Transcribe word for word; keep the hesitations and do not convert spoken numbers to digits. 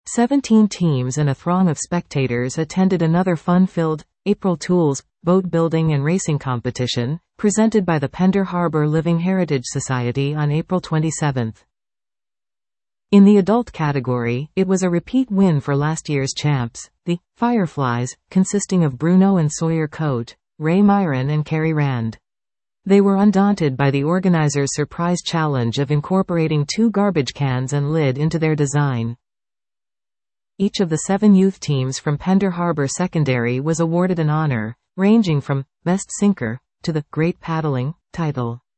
Seventeen teams and a throng of spectators attended another fun-filled, April Tools, boat building and racing competition, presented by the Pender Harbor Living Heritage Society on April twenty-seventh. In the adult category, it was a repeat win for last year's champs, the Fireflies, consisting of Bruno and Sawyer Coate, Ray Myron and Kerry Rand. They were undaunted by the organizers' surprise challenge of incorporating two garbage cans and lid into their design. Each of the seven youth teams from Pender Harbor Secondary was awarded an honor, ranging from Best Sinker to the Great Paddling title.